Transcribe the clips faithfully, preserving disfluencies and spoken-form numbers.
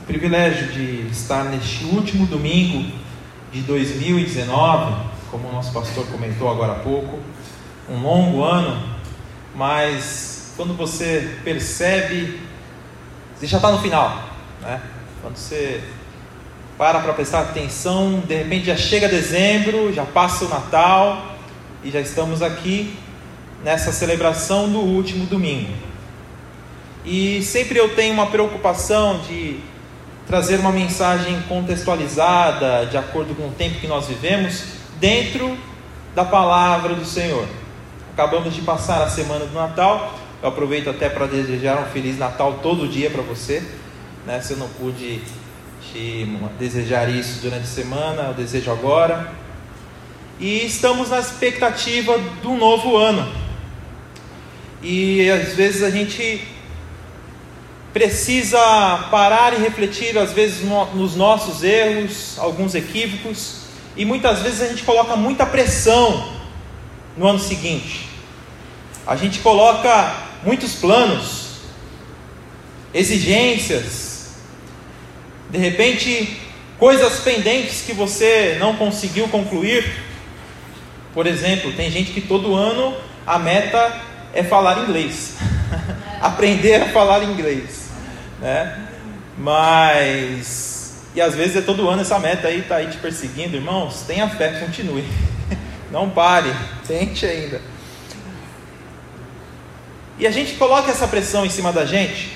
privilégio de estar neste último domingo de dois mil e dezenove, como o nosso pastor comentou agora há pouco, um longo ano, mas quando você percebe, você já está no final, né? Quando você para para prestar atenção, de repente já chega dezembro, já passa o Natal e já estamos aqui nessa celebração do último domingo. E sempre eu tenho uma preocupação de trazer uma mensagem contextualizada, de acordo com o tempo que nós vivemos, dentro da palavra do Senhor. Acabamos de passar a semana do Natal, eu aproveito até para desejar um Feliz Natal todo dia para você, né? Se eu não pude te desejar isso durante a semana, eu desejo agora. E estamos na expectativa do novo ano, e às vezes a gente precisa parar e refletir, às vezes, no, nos nossos erros, alguns equívocos, e muitas vezes a gente coloca muita pressão no ano seguinte. A gente coloca muitos planos, exigências, de repente, coisas pendentes que você não conseguiu concluir. Por exemplo, tem gente que todo ano a meta é falar inglês, aprender a falar inglês, né? Mas, e às vezes é todo ano essa meta aí, está aí te perseguindo. Irmãos, tenha fé, continue, não pare, tente ainda. E a gente coloca essa pressão em cima da gente,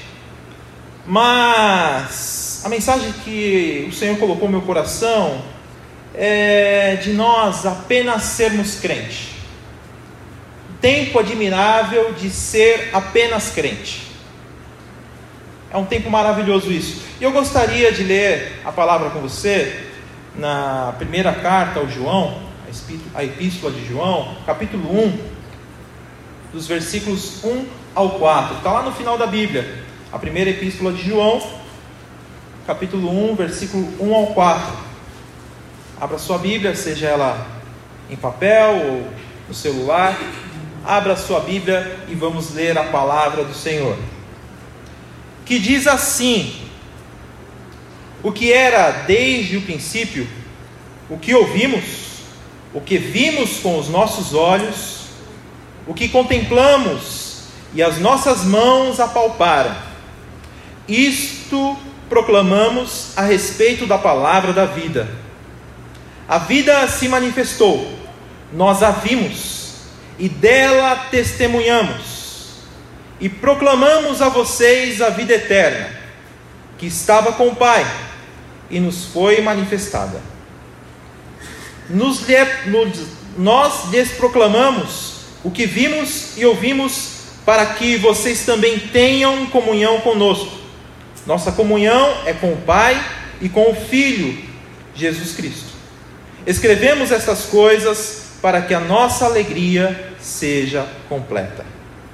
mas a mensagem que o Senhor colocou no meu coração é de nós apenas sermos crente. Tempo admirável de ser apenas crente. É um tempo maravilhoso isso. E eu gostaria de ler a palavra com você na primeira carta ao João, a epístola de João, capítulo um, dos versículos um ao quatro. Está lá no final da Bíblia. A primeira epístola de João, capítulo um, versículo um ao quatro. Abra sua Bíblia, seja ela em papel ou no celular. Abra sua Bíblia e vamos ler a palavra do Senhor, que diz assim: o que era desde o princípio, o que ouvimos, o que vimos com os nossos olhos, o que contemplamos e as nossas mãos apalparam, isto proclamamos a respeito da palavra da vida. A vida se manifestou, nós a vimos, e dela testemunhamos, e proclamamos a vocês a vida eterna, que estava com o Pai, e nos foi manifestada. Nos, nos, nós lhes proclamamos o que vimos e ouvimos, para que vocês também tenham comunhão conosco. Nossa comunhão é com o Pai e com o Filho, Jesus Cristo. Escrevemos estas coisas para que a nossa alegria seja completa.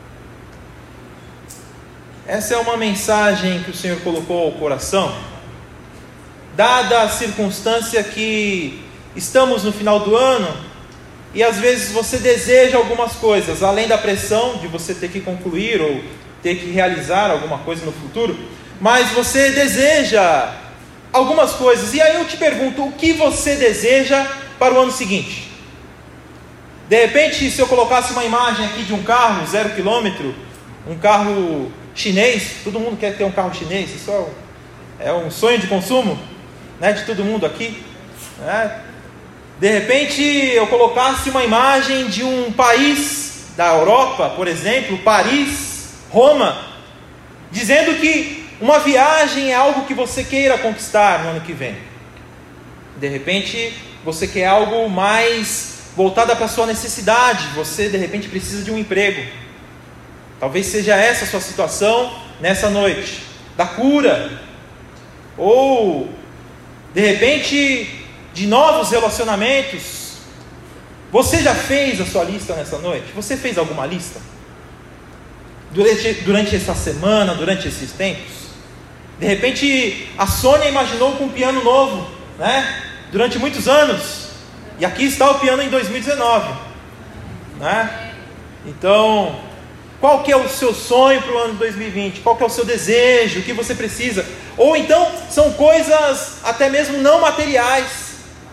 Essa é uma mensagem que o Senhor colocou ao coração, dada a circunstância que estamos no final do ano, e às vezes você deseja algumas coisas, além da pressão de você ter que concluir ou ter que realizar alguma coisa no futuro, mas você deseja algumas coisas, e aí eu te pergunto, o que você deseja para o ano seguinte? De repente, se eu colocasse uma imagem aqui de um carro zero quilômetro, um carro chinês, todo mundo quer ter um carro chinês, isso é um sonho de consumo, né, de todo mundo aqui, né? De repente, eu colocasse uma imagem de um país da Europa, por exemplo, Paris, Roma, dizendo que uma viagem é algo que você queira conquistar no ano que vem. De repente, você quer algo mais voltada para a sua necessidade, você de repente precisa de um emprego. Talvez seja essa a sua situação nessa noite, da cura, ou de repente de novos relacionamentos. Você já fez a sua lista nessa noite? Você fez alguma lista? Durante, durante essa semana, durante esses tempos? De repente a Sônia imaginou com um piano novo, né? Durante muitos anos. E aqui está o piano em dois mil e dezenove, né? Então, Qual que é o seu sonho para o ano de dois mil e vinte? Qual que é o seu desejo? O que você precisa? Ou então, são coisas até mesmo não materiais.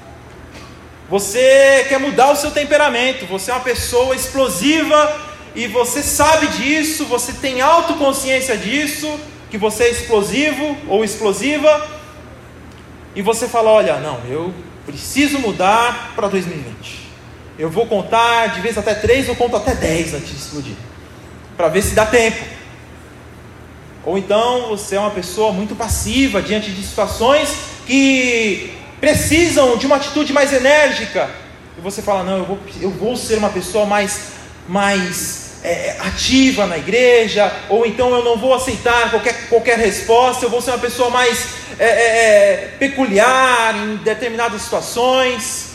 Você quer mudar o seu temperamento, você é uma pessoa explosiva e você sabe disso, você tem autoconsciência disso, que você é explosivo ou explosiva, e você fala, olha, não, eu preciso mudar para dois mil e vinte. Eu vou contar de vez até três, eu conto até dez antes de explodir, para ver se dá tempo. Ou então você é uma pessoa muito passiva diante de situações que precisam de uma atitude mais enérgica, e você fala, não, eu vou, eu vou ser uma pessoa mais, mais é, ativa na igreja, ou então eu não vou aceitar qualquer, qualquer resposta, eu vou ser uma pessoa mais é, é, peculiar em determinadas situações.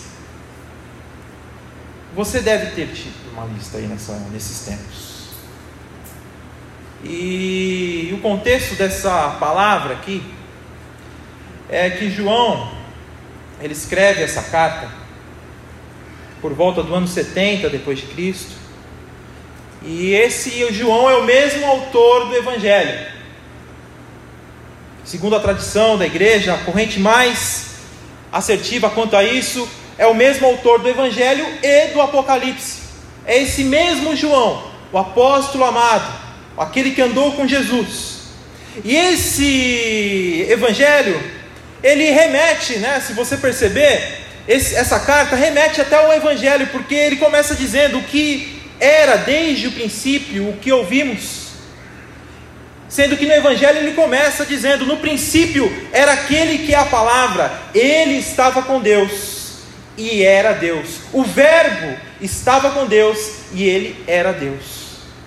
Você deve ter tido uma lista aí nessa, nesses tempos. E, e o contexto dessa palavra aqui é que João, ele escreve essa carta por volta do ano setenta depois de Cristo. E esse João é o mesmo autor do Evangelho. Segundo a tradição da igreja, a corrente mais assertiva quanto a isso, é o mesmo autor do Evangelho e do Apocalipse. É esse mesmo João, o apóstolo amado, aquele que andou com Jesus. E esse Evangelho, ele remete, né, se você perceber, esse, essa carta remete até ao Evangelho, porque ele começa dizendo o que era desde o princípio, o que ouvimos. Sendo que no Evangelho ele começa dizendo, no princípio era aquele que é a palavra, ele estava com Deus e era Deus. O verbo estava com Deus e ele era Deus.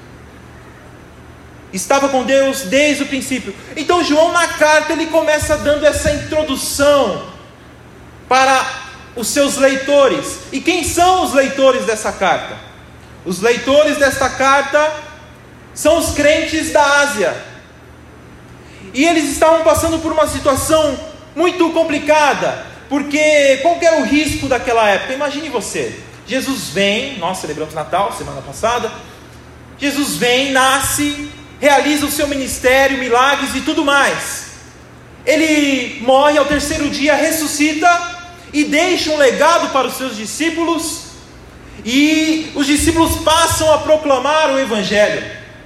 Estava com Deus desde o princípio. Então João na carta ele começa dando essa introdução para os seus leitores. E quem são os leitores dessa carta? Os leitores desta carta são os crentes da Ásia. E eles estavam passando por uma situação muito complicada, porque qual que era o risco daquela época? Imagine você, Jesus vem, nós celebramos Natal semana passada, Jesus vem, nasce, realiza o seu ministério, milagres e tudo mais. Ele morre, ao terceiro dia ressuscita e deixa um legado para os seus discípulos, e os discípulos passam a proclamar o Evangelho.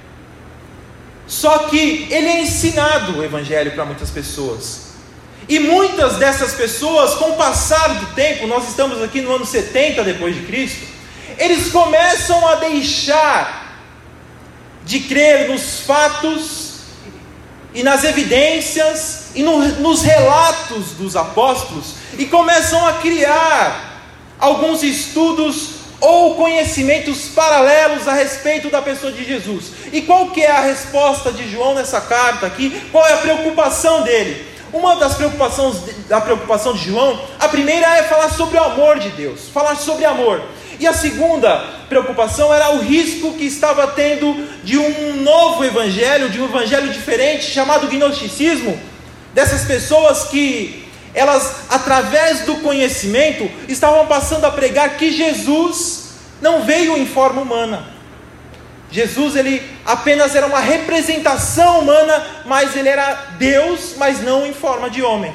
Só que ele é ensinado o Evangelho para muitas pessoas, e muitas dessas pessoas, com o passar do tempo, nós estamos aqui no ano setenta depois de Cristo, eles começam a deixar de crer nos fatos e nas evidências e no, nos relatos dos apóstolos, e começam a criar alguns estudos ou conhecimentos paralelos a respeito da pessoa de Jesus. E qual que é a resposta de João nessa carta aqui? Qual é a preocupação dele? Uma das preocupações da preocupação de João, a primeira é falar sobre o amor de Deus, falar sobre amor. E a segunda preocupação era o risco que estava tendo de um novo evangelho, de um evangelho diferente, chamado gnosticismo, dessas pessoas que elas, através do conhecimento, estavam passando a pregar que Jesus não veio em forma humana. Jesus, ele apenas era uma representação humana, mas ele era Deus, mas não em forma de homem.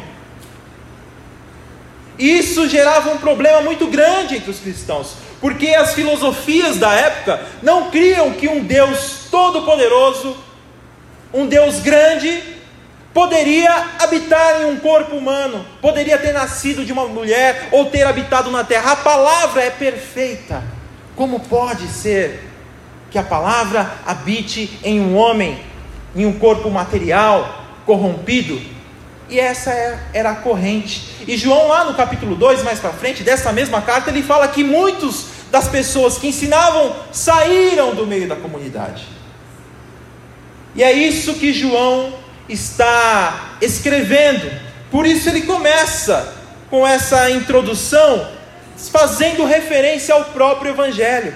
Isso gerava um problema muito grande entre os cristãos, porque as filosofias da época não criam que um Deus todo-poderoso, um Deus grande, poderia habitar em um corpo humano, poderia ter nascido de uma mulher, ou ter habitado na terra. A palavra é perfeita. Como pode ser que a palavra habite em um homem, em um corpo material, corrompido? E essa era a corrente. E João, lá no capítulo dois, mais para frente, dessa mesma carta, ele fala que muitos das pessoas que ensinavam saíram do meio da comunidade. E é isso que João está escrevendo. Por isso ele começa com essa introdução, fazendo referência ao próprio Evangelho.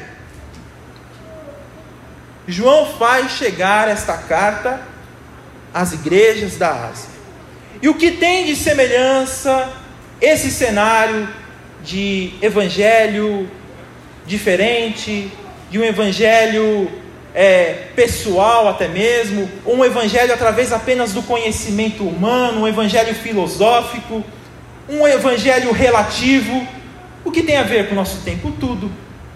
João faz chegar esta carta às igrejas da Ásia. E o que tem de semelhança esse cenário de evangelho diferente, de um evangelho é, pessoal até mesmo, um evangelho através apenas do conhecimento humano, um evangelho filosófico, um evangelho relativo. O que tem a ver com o nosso tempo? Tudo.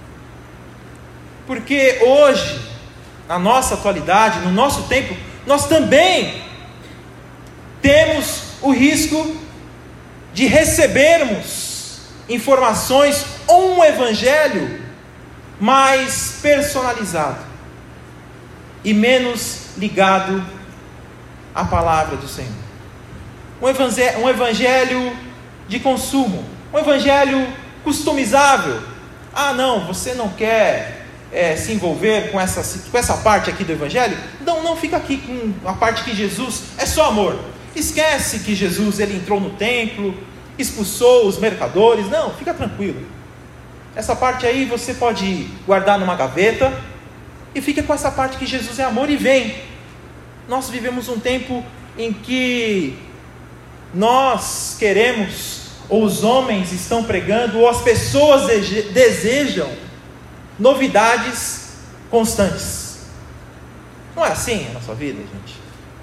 Porque hoje, na nossa atualidade, no nosso tempo, nós também temos o risco de recebermos informações ou um evangelho mais personalizado e menos ligado à palavra do Senhor. Um evangelho, um evangelho de consumo, um evangelho customizável. Ah, não, você não quer é, se envolver com essa, com essa parte aqui do evangelho? Não, não, fica aqui com a parte que Jesus é só amor. Esquece que Jesus ele entrou no templo, expulsou os mercadores. Não, fica tranquilo. Essa parte aí você pode guardar numa gaveta e fica com essa parte que Jesus é amor e vem. Nós vivemos um tempo em que nós queremos, ou os homens estão pregando, ou as pessoas desejam novidades constantes. Não é assim a nossa vida, gente?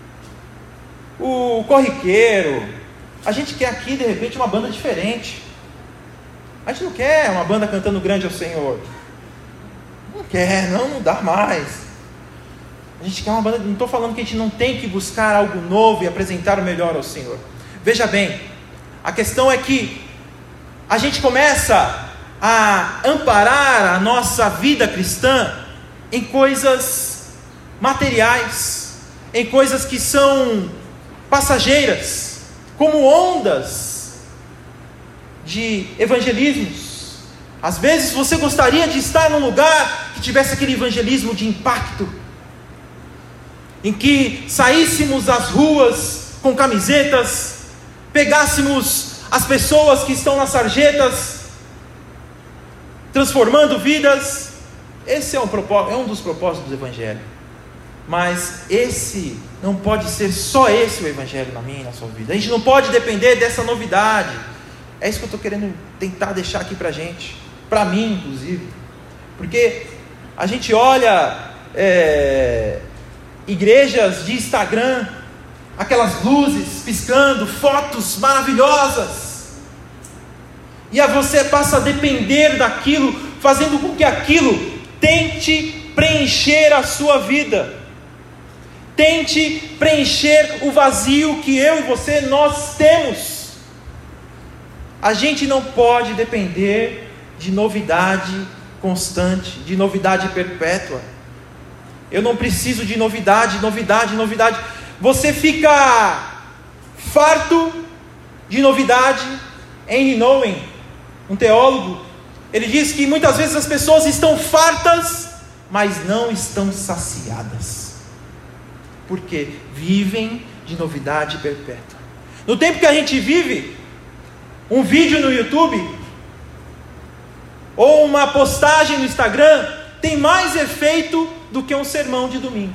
O corriqueiro, a gente quer aqui de repente uma banda diferente. A gente não quer uma banda cantando grande ao Senhor. Não quer, não, não dá mais. A gente quer uma banda, não estou falando que a gente não tem que buscar algo novo e apresentar o melhor ao Senhor. Veja bem, a questão é que a gente começa a amparar a nossa vida cristã em coisas materiais, em coisas que são passageiras, como ondas de evangelismos. Às vezes você gostaria de estar num lugar que tivesse aquele evangelismo de impacto, em que saíssemos às ruas com camisetas, pegássemos as pessoas que estão nas sarjetas, transformando vidas. Esse é um, propósito, é um dos propósitos do evangelho. Mas esse não pode ser só esse o evangelho na minha e na sua vida. A gente não pode depender dessa novidade. É isso que eu estou querendo tentar deixar aqui para a gente, para mim inclusive, porque a gente olha é, igrejas de Instagram, aquelas luzes piscando, fotos maravilhosas, e aí você passa a depender daquilo, fazendo com que aquilo tente preencher a sua vida, tente preencher o vazio que eu e você, nós temos. A gente não pode depender de novidade constante, de novidade perpétua. Eu não preciso de novidade, novidade, novidade. Você fica farto de novidade. Henry Nouwen, um teólogo, ele diz que muitas vezes as pessoas estão fartas, mas não estão saciadas. Porque vivem de novidade perpétua. No tempo que a gente vive, um vídeo no YouTube ou uma postagem no Instagram tem mais efeito do que um sermão de domingo.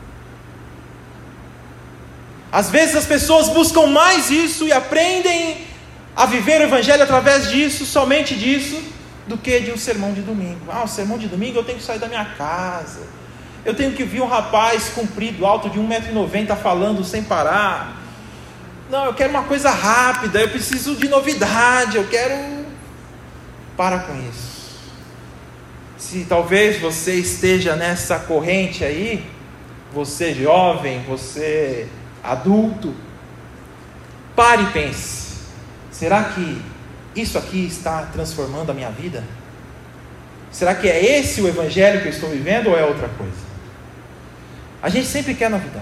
Às vezes as pessoas buscam mais isso e aprendem a viver o evangelho através disso, somente disso, do que de um sermão de domingo. Ah, o sermão de domingo eu tenho que sair da minha casa, eu tenho que ouvir um rapaz comprido, alto de um metro e noventa falando sem parar. Não, eu quero uma coisa rápida, eu preciso de novidade, eu quero... Para com isso. Se talvez você esteja nessa corrente aí, você jovem, você adulto, pare e pense, será que isso aqui está transformando a minha vida? Será que é esse o evangelho que eu estou vivendo ou é outra coisa? A gente sempre quer novidade.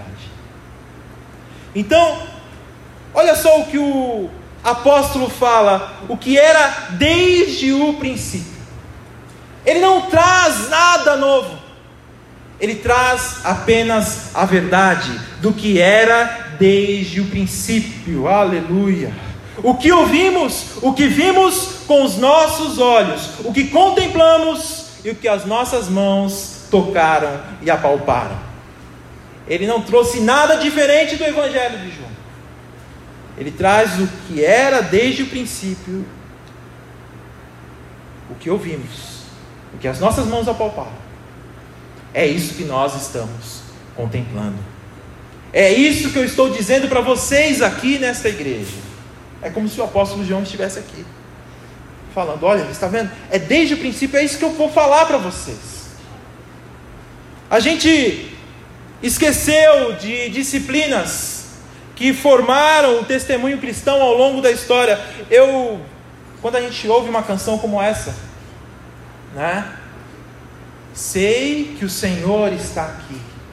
Então, olha só o que o apóstolo fala, o que era desde o princípio. Ele não traz nada novo, ele traz apenas a verdade do que era desde o princípio. Aleluia! O que ouvimos, o que vimos com os nossos olhos, o que contemplamos e o que as nossas mãos tocaram e apalparam. Ele não trouxe nada diferente do evangelho de João. Ele traz o que era desde o princípio, o que ouvimos, o que as nossas mãos apalparam, É isso que nós estamos contemplando. É isso que eu estou dizendo para vocês aqui nesta igreja. É como se o apóstolo João estivesse aqui, falando: olha, está vendo? É desde o princípio, é isso que eu vou falar para vocês. A gente esqueceu de disciplinas que formaram o testemunho cristão ao longo da história. Eu, quando a gente ouve uma canção como essa, né? Sei que o Senhor está aqui.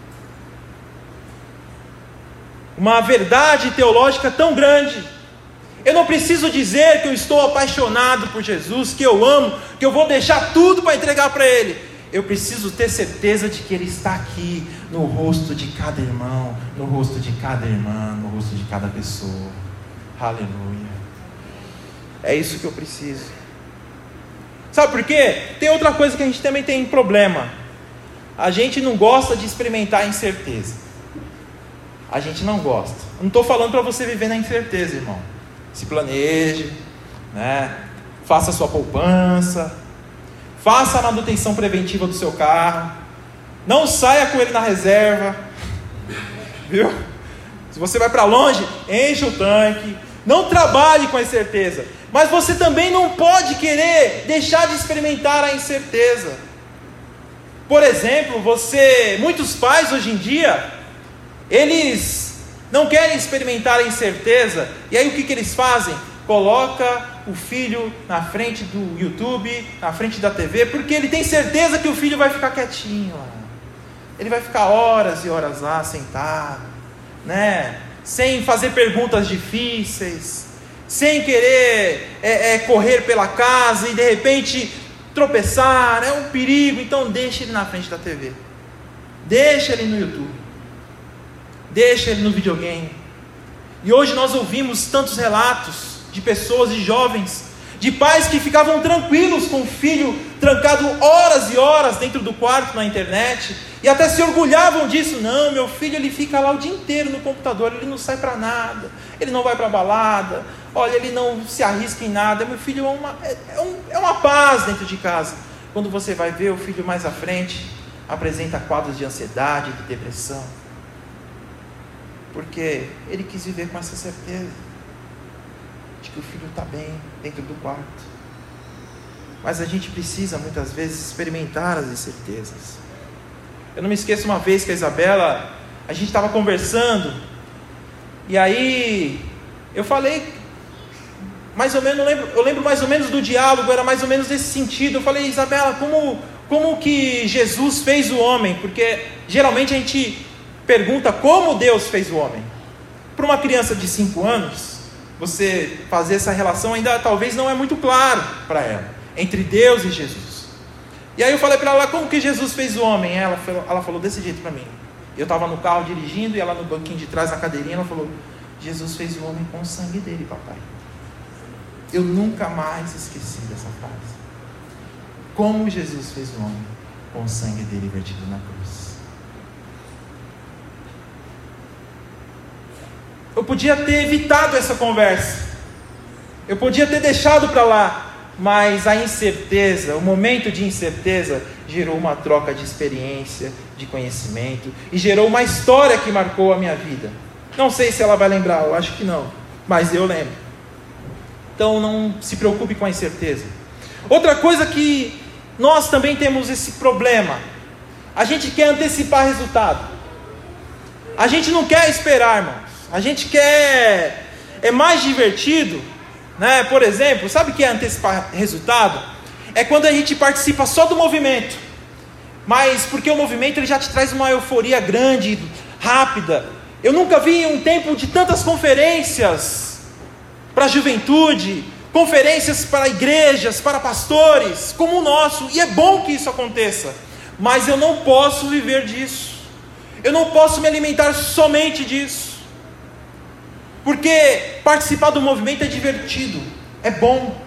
Uma verdade teológica tão grande. Eu não preciso dizer que eu estou apaixonado por Jesus, que eu amo, que eu vou deixar tudo para entregar para Ele. Eu preciso ter certeza de que Ele está aqui, no rosto de cada irmão, no rosto de cada irmã, no rosto de cada pessoa. Aleluia. É isso que eu preciso. Sabe por quê? Tem outra coisa que a gente também tem problema. A gente não gosta de experimentar a incerteza. A gente não gosta. Eu não estou falando para você viver na incerteza, irmão. Se planeje, né? Faça a sua poupança, faça a manutenção preventiva do seu carro, não saia com ele na reserva, viu? Se você vai para longe, enche o tanque, não trabalhe com a incerteza, mas você também não pode querer deixar de experimentar a incerteza. Por exemplo, você, muitos pais hoje em dia, eles não querem experimentar a incerteza, e aí o que, que eles fazem? Coloca o filho na frente do YouTube, na frente da T V, porque ele tem certeza que o filho vai ficar quietinho lá. Ele vai ficar horas e horas lá, sentado, né? Sem fazer perguntas difíceis, sem querer é, é, correr pela casa e de repente tropeçar, é um perigo. Então deixa ele na frente da T V, deixa ele no YouTube, deixa ele no videogame. E hoje nós ouvimos tantos relatos de pessoas, de jovens, de pais que ficavam tranquilos com o filho trancado horas e horas dentro do quarto na internet, e até se orgulhavam disso. Não, meu filho, ele fica lá o dia inteiro no computador, ele não sai para nada, ele não vai para balada, olha, ele não se arrisca em nada. Meu filho é uma, é, um, é uma paz dentro de casa. Quando você vai ver o filho mais à frente, apresenta quadros de ansiedade, de depressão, porque ele quis viver com essa certeza de que o filho está bem dentro do quarto. Mas a gente precisa muitas vezes experimentar as incertezas. Eu não me esqueço uma vez que a Isabela, a gente estava conversando, e aí eu falei, mais ou menos, eu lembro, eu lembro mais ou menos do diálogo, era mais ou menos desse sentido. Eu falei: Isabela, como, como que Jesus fez o homem? Porque geralmente a gente pergunta como Deus fez o homem. Para uma criança de cinco anos, você fazer essa relação ainda talvez não é muito claro para ela, entre Deus e Jesus. E aí eu falei para ela: como que Jesus fez o homem? Ela falou, ela falou desse jeito para mim. Eu estava no carro dirigindo, e ela no banquinho de trás, na cadeirinha, ela falou: Jesus fez o homem com o sangue dele, papai. Eu nunca mais esqueci dessa frase. Como Jesus fez o homem? Com o sangue dele vertido na cruz. Eu podia ter evitado essa conversa, eu podia ter deixado para lá, mas a incerteza, o momento de incerteza, gerou uma troca de experiência, de conhecimento, e gerou uma história que marcou a minha vida. Não sei se ela vai lembrar, eu acho que não, mas eu lembro. Então não se preocupe com a incerteza. Outra coisa que nós também temos esse problema, a gente quer antecipar resultado, a gente não quer esperar, irmãos. A gente quer, é mais divertido, né? Por exemplo, sabe o que é antecipar resultado? É quando a gente participa só do movimento, mas porque o movimento ele já te traz uma euforia grande, rápida. Eu nunca vi um tempo de tantas conferências para a juventude, conferências para igrejas, para pastores, como o nosso, e é bom que isso aconteça, mas eu não posso viver disso, eu não posso me alimentar somente disso. Porque participar do movimento é divertido, é bom,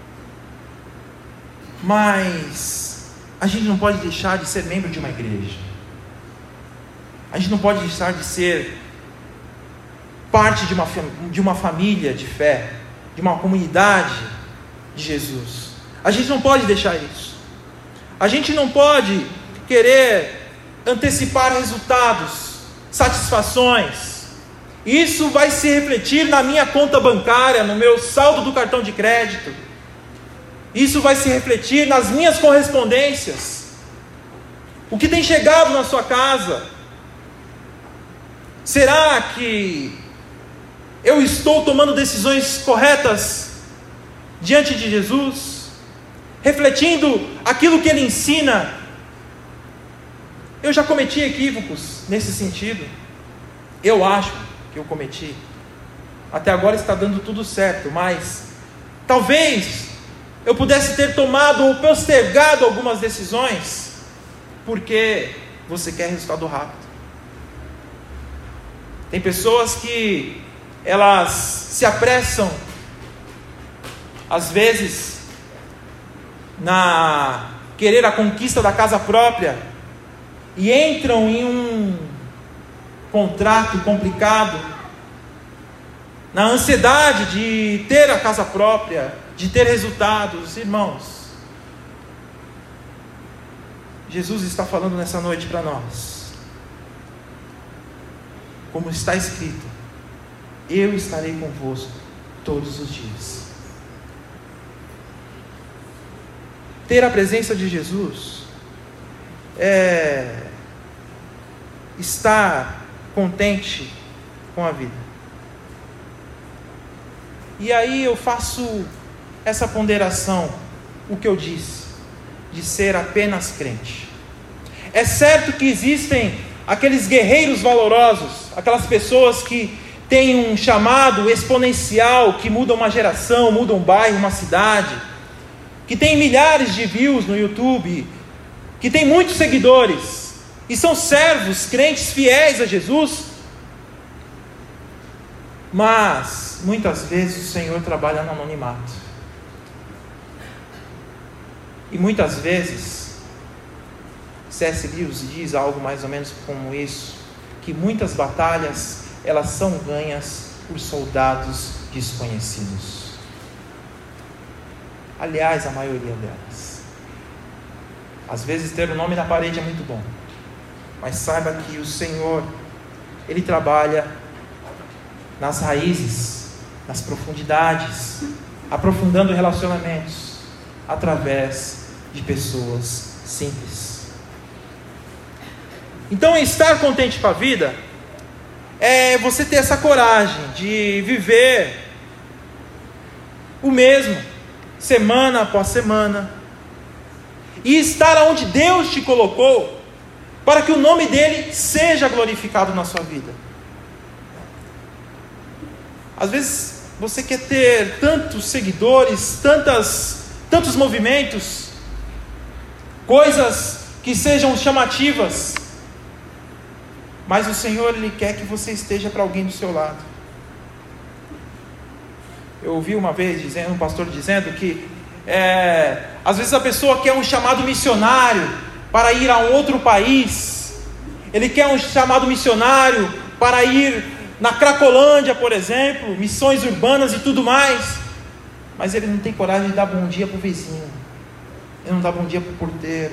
mas a gente não pode deixar de ser membro de uma igreja, a gente não pode deixar de ser parte de uma, de uma família de fé, de uma comunidade de Jesus. A gente não pode deixar isso, a gente não pode querer antecipar resultados, satisfações. Isso vai se refletir na minha conta bancária, no meu saldo do cartão de crédito. Isso vai se refletir nas minhas correspondências. O que tem chegado na sua casa? Será que eu estou tomando decisões corretas diante de Jesus? Refletindo aquilo que Ele ensina? Eu já cometi equívocos nesse sentido. Eu acho que eu cometi. Até agora está dando tudo certo, mas talvez eu pudesse ter tomado ou postergado algumas decisões, porque você quer resultado rápido. Tem pessoas que elas se apressam, às vezes, na querer a conquista da casa própria, e entram em um contrato complicado, na ansiedade de ter a casa própria, de ter resultados. Irmãos, Jesus está falando nessa noite para nós, como está escrito: eu estarei convosco todos os dias. Ter a presença de Jesus é estar contente com a vida. E aí eu faço essa ponderação, o que eu disse, de ser apenas crente. É certo que existem aqueles guerreiros valorosos, aquelas pessoas que têm um chamado exponencial, que mudam uma geração, mudam um bairro, uma cidade, que tem milhares de views no YouTube, que tem muitos seguidores, e são servos, crentes fiéis a Jesus. Mas muitas vezes o Senhor trabalha no anonimato, e muitas vezes C S Lewis diz algo mais ou menos como isso, que muitas batalhas elas são ganhas por soldados desconhecidos. Aliás, a maioria delas. Às vezes ter o nome na parede é muito bom, mas saiba que o Senhor, Ele trabalha nas raízes, nas profundidades, aprofundando relacionamentos, através de pessoas simples. Então, estar contente com a vida é você ter essa coragem de viver o mesmo, semana após semana, e estar onde Deus te colocou, para que o nome dEle seja glorificado na sua vida. Às vezes você quer ter tantos seguidores, tantas, tantos movimentos, coisas que sejam chamativas, mas o Senhor, Ele quer que você esteja para alguém do seu lado. Eu ouvi uma vez dizendo, um pastor dizendo que é, às vezes a pessoa quer um chamado missionário para ir a um outro país, ele quer um chamado missionário para ir na Cracolândia, por exemplo, missões urbanas e tudo mais, mas ele não tem coragem de dar bom dia para o vizinho, ele não dá bom dia para o porteiro.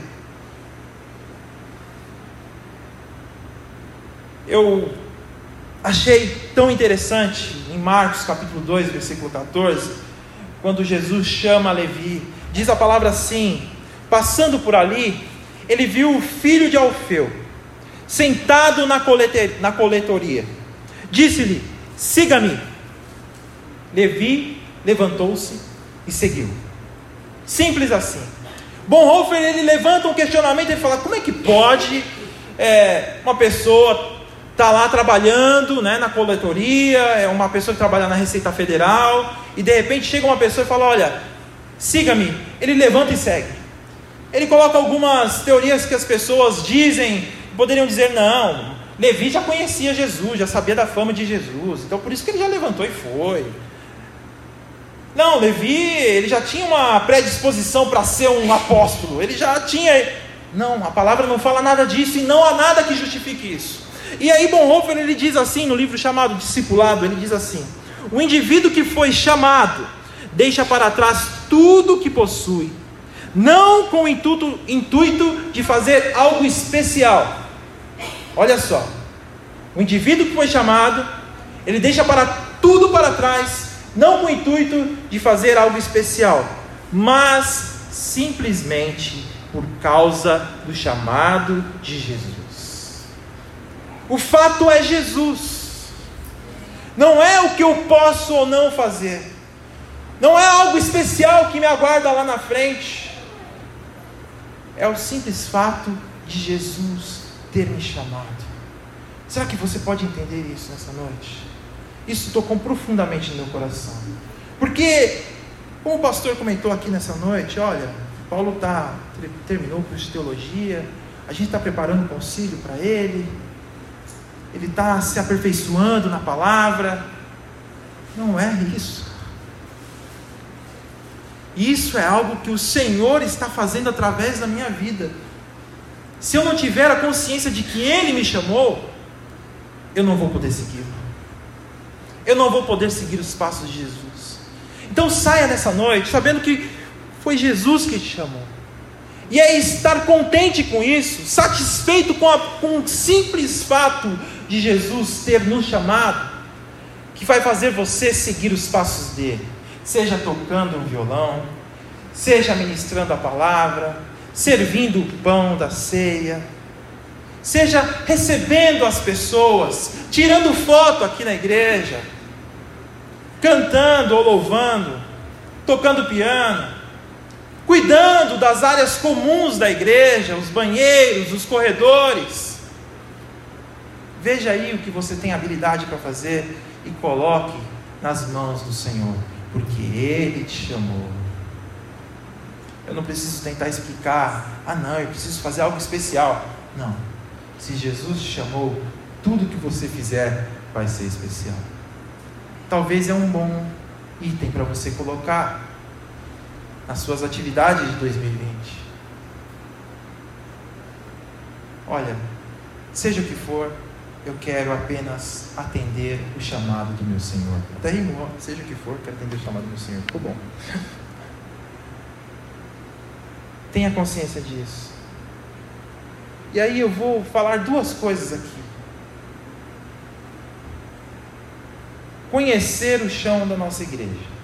Eu achei tão interessante em Marcos capítulo dois, versículo catorze, quando Jesus chama Levi, diz a palavra assim: passando por ali, ele viu o filho de Alfeu sentado na, colete, na coletoria. Disse-lhe: siga-me. Levi levantou-se e seguiu. Simples assim. Bonhoeffer, ele levanta um questionamento e fala: como é que pode é, uma pessoa estar tá lá trabalhando, né, na coletoria, é uma pessoa que trabalha na Receita Federal, e de repente chega uma pessoa e fala: olha, siga-me. Ele levanta e segue. Ele coloca algumas teorias que as pessoas dizem, poderiam dizer: não, Levi já conhecia Jesus, já sabia da fama de Jesus, então por isso que ele já levantou e foi. Não, Levi, ele já tinha uma predisposição para ser um apóstolo, ele já tinha... Não, a palavra não fala nada disso, e não há nada que justifique isso. E aí Bonhoeffer, ele diz assim, no livro chamado Discipulado, ele diz assim: o indivíduo que foi chamado deixa para trás tudo o que possui, não com o intuito, intuito de fazer algo especial, Olha só, o indivíduo que foi chamado, ele deixa para tudo para trás, não com o intuito de fazer algo especial, mas simplesmente por causa do chamado de Jesus. O fato é Jesus, não é o que eu posso ou não fazer, não é algo especial que me aguarda lá na frente, é o simples fato de Jesus ter me chamado. Será que você pode entender isso nessa noite? Isso tocou profundamente no meu coração, porque, como o pastor comentou aqui nessa noite, olha, Paulo tá, terminou o curso de teologia, a gente está preparando um concílio para ele, ele está se aperfeiçoando na palavra. Não é isso. Isso é algo que o Senhor está fazendo através da minha vida. Se eu não tiver a consciência de que Ele me chamou, eu não vou poder segui-lo. Eu não vou poder seguir os passos de Jesus. Então saia nessa noite sabendo que foi Jesus que te chamou. E é estar contente com isso, satisfeito com, a, com o simples fato de Jesus ter nos chamado, que vai fazer você seguir os passos dele. Seja tocando um violão, seja ministrando a palavra, servindo o pão da ceia, seja recebendo as pessoas, tirando foto aqui na igreja, cantando ou louvando, tocando piano, cuidando das áreas comuns da igreja, os banheiros, os corredores. Veja aí o que você tem habilidade para fazer e coloque nas mãos do Senhor, porque Ele te chamou. Eu não preciso tentar explicar, ah não, eu preciso fazer algo especial. Não, se Jesus te chamou, tudo que você fizer vai ser especial. Talvez é um bom item para você colocar nas suas atividades de dois mil e vinte. Olha, seja o que for, eu quero apenas atender o chamado do meu Senhor. Até rimou, seja o que for, quero atender o chamado do meu Senhor. Ficou bom. Tenha consciência disso. E aí eu vou falar duas coisas aqui. Conhecer o chão da nossa igreja.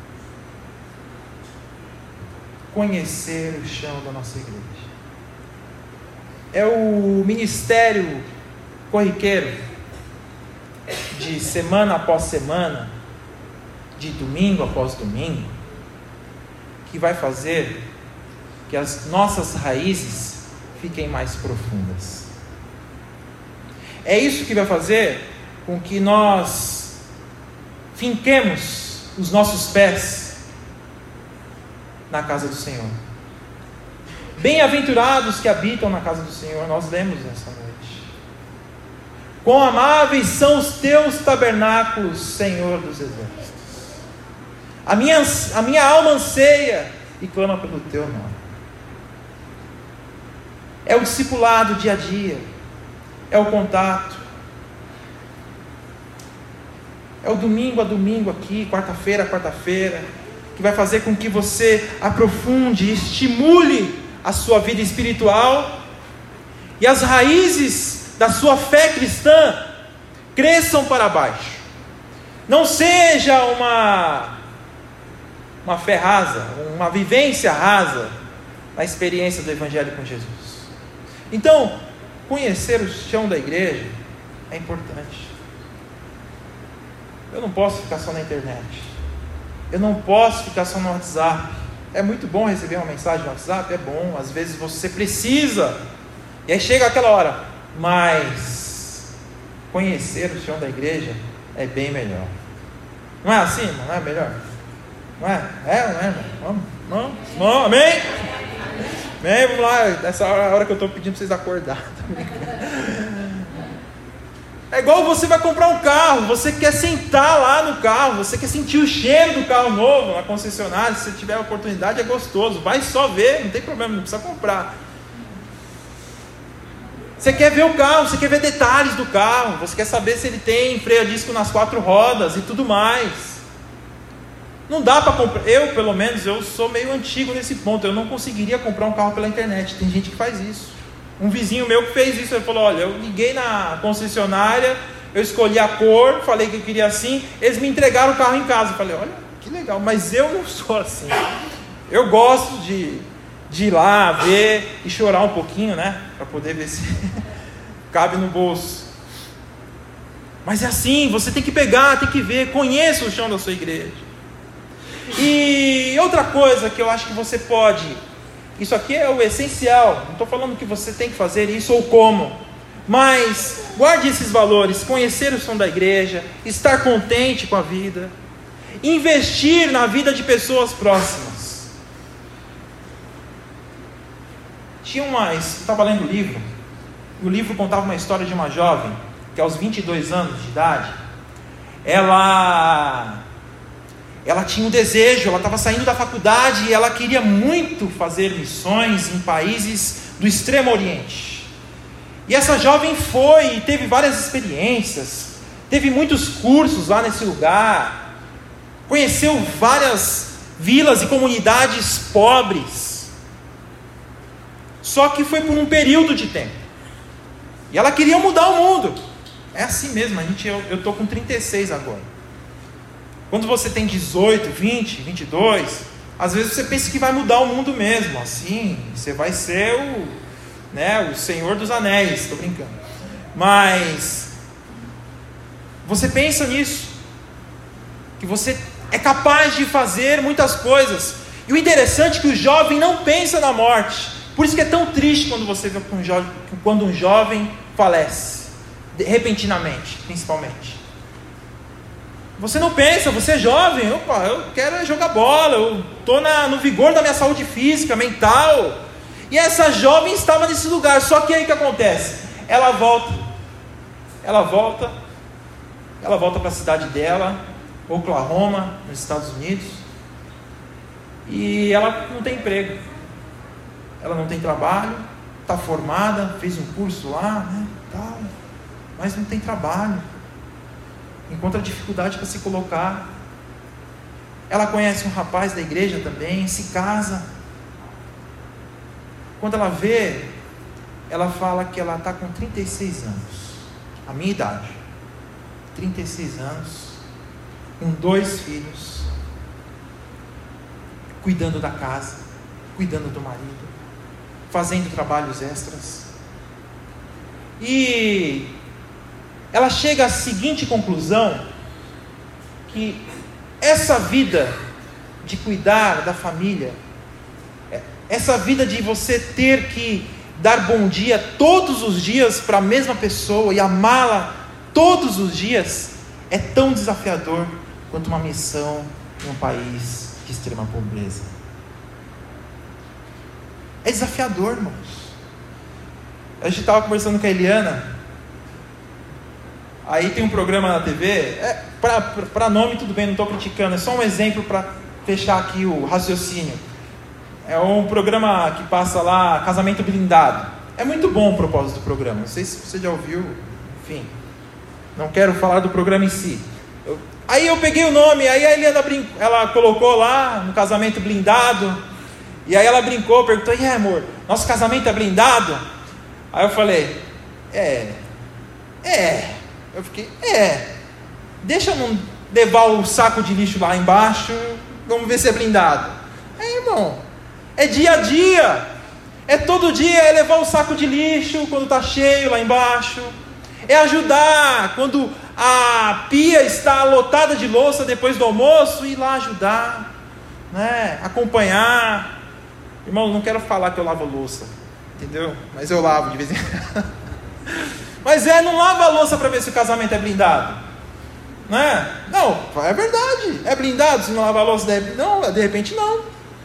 Conhecer o chão da nossa igreja. É o ministério corriqueiro, de semana após semana, de domingo após domingo, que vai fazer que as nossas raízes fiquem mais profundas. É isso que vai fazer com que nós finquemos os nossos pés na casa do Senhor. Bem-aventurados que habitam na casa do Senhor, nós lemos nessa noite. Quão amáveis são os teus tabernáculos, Senhor dos exércitos. A minha, a minha alma anseia e clama pelo teu nome. É o discipulado dia a dia, é o contato, é o domingo a domingo aqui, quarta-feira a quarta-feira, que vai fazer com que você aprofunde, estimule a sua vida espiritual e as raízes da sua fé cristã cresçam para baixo. Não seja uma, uma fé rasa, uma vivência rasa na experiência do Evangelho com Jesus. Então, conhecer o chão da igreja é importante. Eu não posso ficar só na internet. Eu não posso ficar só no WhatsApp. É muito bom receber uma mensagem no WhatsApp, é bom, às vezes você precisa, e aí chega aquela hora, mas conhecer o chão da igreja é bem melhor. Não é assim, irmão? Não é melhor? Não é? É, não é, irmão? Vamos, vamos, vamos, amém? Amém, vamos lá, essa hora, a hora que eu estou pedindo para vocês acordarem. É igual você vai comprar um carro, você quer sentar lá no carro, você quer sentir o cheiro do carro novo na concessionária, se você tiver a oportunidade é gostoso, vai só ver, não tem problema, não precisa comprar. Você quer ver o carro, você quer ver detalhes do carro, você quer saber se ele tem freio a disco nas quatro rodas e tudo mais. Não dá para comprar, eu pelo menos, eu sou meio antigo nesse ponto, eu não conseguiria comprar um carro pela internet, tem gente que faz isso. Um vizinho meu que fez isso, ele falou, olha, eu liguei na concessionária, eu escolhi a cor, falei que eu queria assim, eles me entregaram o carro em casa. Eu falei, olha, que legal, mas eu não sou assim. Eu gosto de, de ir lá, ver e chorar um pouquinho, né? Para poder ver se cabe no bolso. Mas é assim, você tem que pegar, tem que ver, conheça o chão da sua igreja. E outra coisa que eu acho que você pode, isso aqui é o essencial, não estou falando que você tem que fazer isso ou como, mas guarde esses valores: conhecer o som da igreja, estar contente com a vida, investir na vida de pessoas próximas. Tinha uma, eu estava lendo o livro, e o livro contava uma história de uma jovem, que aos vinte e dois anos de idade, ela... ela tinha um desejo, ela estava saindo da faculdade e ela queria muito fazer missões em países do Extremo Oriente. E essa jovem foi e teve várias experiências, teve muitos cursos lá nesse lugar, conheceu várias vilas e comunidades pobres, só que foi por um período de tempo, e ela queria mudar o mundo. É assim mesmo, a gente, eu estou com trinta e seis agora. Quando você tem dezoito, vinte, vinte e dois, às vezes você pensa que vai mudar o mundo mesmo, assim, você vai ser o, né, o Senhor dos Anéis, estou brincando. Mas você pensa nisso, que você é capaz de fazer muitas coisas. E o interessante é que o jovem não pensa na morte. Por isso que é tão triste quando você vê um jovem, quando um jovem falece, repentinamente, principalmente. Você não pensa, você é jovem, opa, eu quero jogar bola, eu estou no vigor da minha saúde física, mental. E essa jovem estava nesse lugar, só que aí o que acontece? Ela volta, ela volta, ela volta para a cidade dela, Oklahoma, nos Estados Unidos, e ela não tem emprego, ela não tem trabalho, está formada, fez um curso lá, né, tal, mas não tem trabalho. Encontra dificuldade para se colocar. Ela conhece um rapaz da igreja também, se casa. Quando ela vê, ela fala que ela está com trinta e seis anos, a minha idade, trinta e seis anos, com dois filhos, cuidando da casa, cuidando do marido, fazendo trabalhos extras. E ela chega à seguinte conclusão, que essa vida de cuidar da família, essa vida de você ter que dar bom dia todos os dias para a mesma pessoa e amá-la todos os dias, é tão desafiador quanto uma missão em um país de extrema pobreza. É desafiador, irmãos. A gente estava conversando com a Eliana. Aí tem um programa na T V, é, para nome tudo bem, não estou criticando, é só um exemplo para fechar aqui o raciocínio. É um programa que passa lá, Casamento Blindado. É muito bom o propósito do programa, não sei se você já ouviu, enfim, não quero falar do programa em si. Eu, aí eu peguei o nome, aí a Eliana brin... ela colocou lá, no Casamento Blindado, e aí ela brincou, perguntou, e aí, amor, nosso casamento é blindado? Aí eu falei, é, é... Eu fiquei, é, deixa eu não levar o saco de lixo lá embaixo, vamos ver se é blindado. É, irmão, é dia a dia, é todo dia, é levar o saco de lixo quando está cheio lá embaixo, é ajudar quando a pia está lotada de louça depois do almoço, ir lá ajudar, né? Acompanhar. Irmão, não quero falar que eu lavo louça, entendeu? Mas eu lavo de vez em quando. Mas é, não lava a louça para ver se o casamento é blindado, não é? Não, é verdade, é blindado se não lava a louça, de... não, de repente não.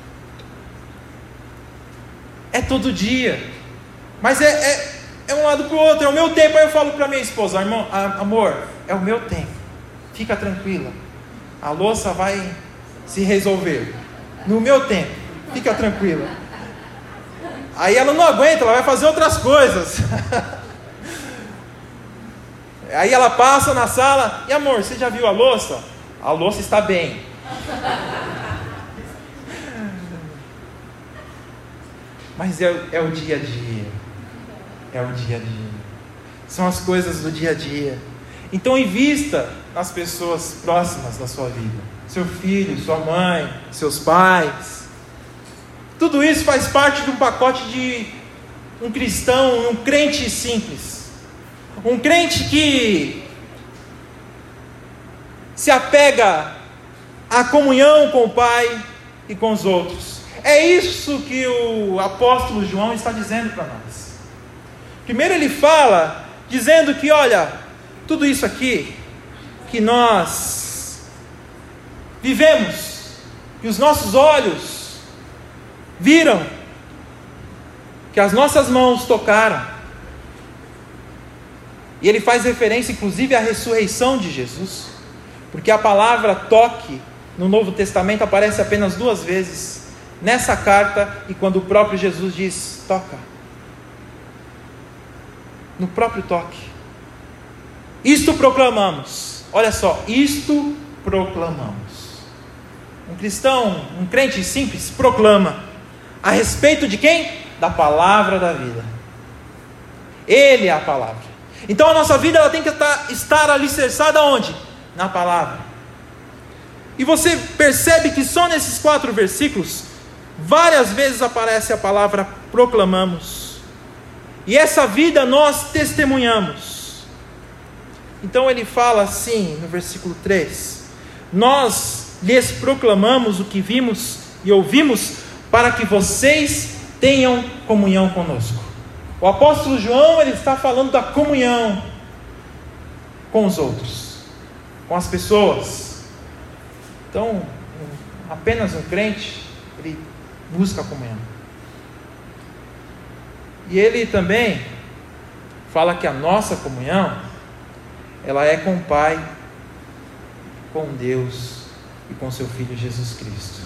É todo dia, mas é, é, é um lado para o outro, é o meu tempo. Aí eu falo para minha esposa, irmão, amor, é o meu tempo, fica tranquila, a louça vai se resolver, no meu tempo, fica tranquila. Aí ela não aguenta, ela vai fazer outras coisas. Aí ela passa na sala, e amor, você já viu a louça? A louça está bem. Mas é, é o dia a dia. é o dia a dia, são as coisas do dia a dia. Então invista nas pessoas próximas da sua vida, seu filho, sua mãe, seus pais. Tudo isso faz parte de um pacote de um cristão, um crente simples, um crente que se apega à comunhão com o Pai e com os outros. É isso que o apóstolo João está dizendo para nós. Primeiro ele fala, dizendo que, olha, tudo isso aqui que nós vivemos, que os nossos olhos viram, que as nossas mãos tocaram, e ele faz referência inclusive à ressurreição de Jesus, porque a palavra toque no Novo Testamento aparece apenas duas vezes, nessa carta e quando o próprio Jesus diz, toca, no próprio toque. Isto proclamamos, olha só, isto proclamamos. Um cristão, um crente simples, proclama, a respeito de quem? Da palavra da vida. Ele é a palavra. Então a nossa vida ela tem que estar, estar alicerçada onde? Na palavra. E você percebe que só nesses quatro versículos, várias vezes aparece a palavra proclamamos. E essa vida nós testemunhamos. Então ele fala assim no versículo três: nós lhes proclamamos o que vimos e ouvimos, para que vocês tenham comunhão conosco. O apóstolo João ele está falando da comunhão com os outros, com as pessoas. Então, apenas um crente, ele busca a comunhão. E ele também fala que a nossa comunhão, ela é com o Pai, com Deus e com seu Filho Jesus Cristo.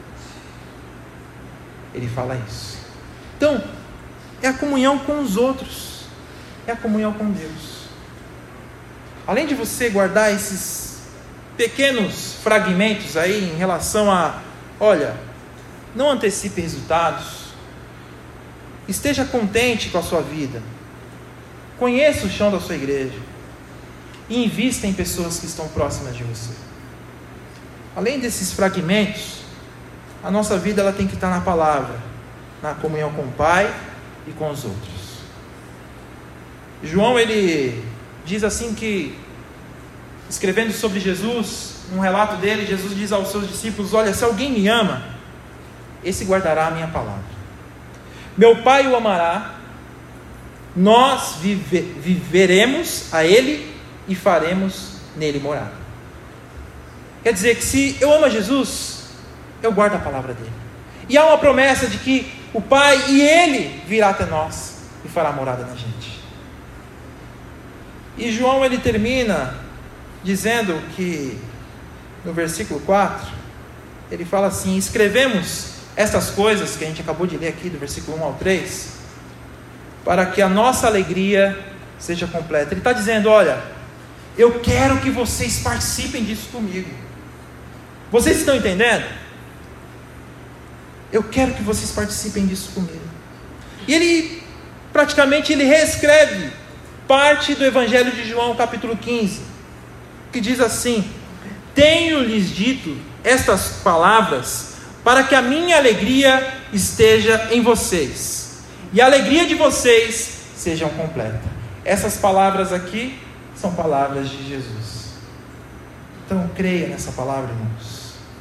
Ele fala isso. Então, é a comunhão com os outros, é a comunhão com Deus. Além de você guardar esses pequenos fragmentos aí em relação a, olha, não antecipe resultados, esteja contente com a sua vida, conheça o chão da sua igreja e invista em pessoas que estão próximas de você. Além desses fragmentos, a nossa vida ela tem que estar na palavra, na comunhão com o Pai e com os outros. João ele diz assim que, escrevendo sobre Jesus, um relato dele, Jesus diz aos seus discípulos, olha, se alguém me ama, esse guardará a minha palavra. Meu Pai o amará, nós vive, viveremos a Ele e faremos nele morar. Quer dizer que se eu amo a Jesus, eu guardo a palavra dele. E há uma promessa de que o Pai e Ele virá até nós e fará morada na gente. E João ele termina dizendo que no versículo quatro, ele fala assim, escrevemos estas coisas que a gente acabou de ler aqui do versículo um ao três, para que a nossa alegria seja completa. Ele está dizendo, olha, eu quero que vocês participem disso comigo. Vocês estão entendendo? Eu quero que vocês participem disso comigo. E ele, praticamente, ele reescreve parte do Evangelho de João, capítulo quinze, que diz assim, tenho-lhes dito estas palavras, para que a minha alegria esteja em vocês, e a alegria de vocês seja completa. Essas palavras aqui, são palavras de Jesus. Então, creia nessa palavra, irmãos.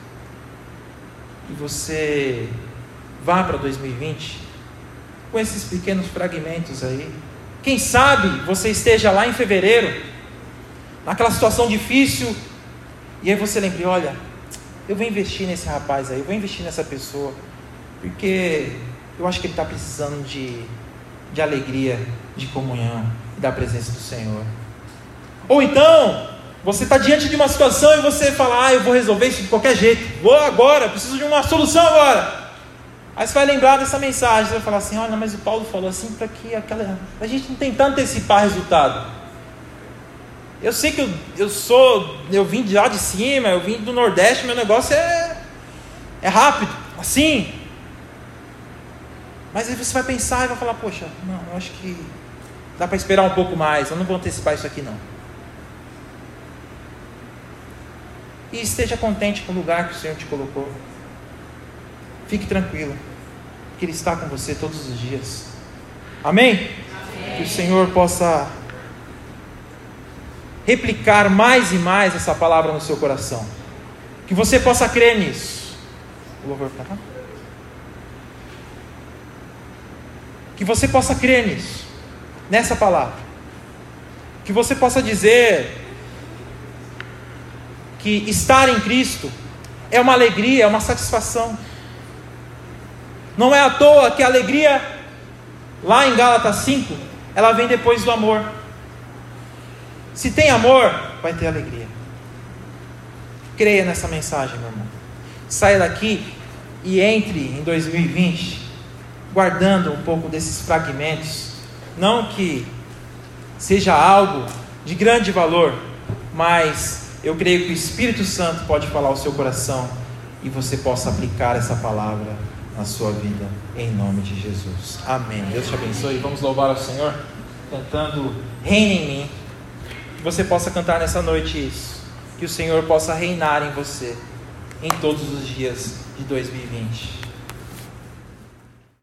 E você vá para dois mil e vinte com esses pequenos fragmentos aí. Quem sabe você esteja lá em fevereiro, naquela situação difícil, e aí você lembre, olha, eu vou investir nesse rapaz aí, eu vou investir nessa pessoa, porque eu acho que ele está precisando de, de alegria, de comunhão, da presença do Senhor. Ou então, você está diante de uma situação e você fala, ah, eu vou resolver isso de qualquer jeito, vou agora, preciso de uma solução agora. Aí você vai lembrar dessa mensagem, você vai falar assim, olha, mas o Paulo falou assim para que aquela... a gente não tem tanto antecipar resultado. Eu sei que eu, eu sou, eu vim de lá de cima, eu vim do Nordeste, meu negócio é, é rápido, assim. Mas aí você vai pensar e vai falar, poxa, não, eu acho que dá para esperar um pouco mais, eu não vou antecipar isso aqui não. E esteja contente com o lugar que o Senhor te colocou. Fique tranquilo, que Ele está com você todos os dias. Amém? Amém. Que o Senhor possa replicar mais e mais essa palavra no seu coração. Que você possa crer nisso. O louvor para cá. Que você possa crer nisso, nessa palavra. Que você possa dizer que estar em Cristo é uma alegria, é uma satisfação. Não é à toa que a alegria, lá em Gálatas cinco, ela vem depois do amor. Se tem amor, vai ter alegria. Creia nessa mensagem, meu irmão. Saia daqui e entre em dois mil e vinte guardando um pouco desses fragmentos. Não que seja algo de grande valor, mas eu creio que o Espírito Santo pode falar ao seu coração e você possa aplicar essa palavra na sua vida, em nome de Jesus. Amém. Deus te abençoe. Vamos louvar ao Senhor, cantando Reina em Mim. Que você possa cantar nessa noite isso. Que o Senhor possa reinar em você, em todos os dias de dois mil e vinte.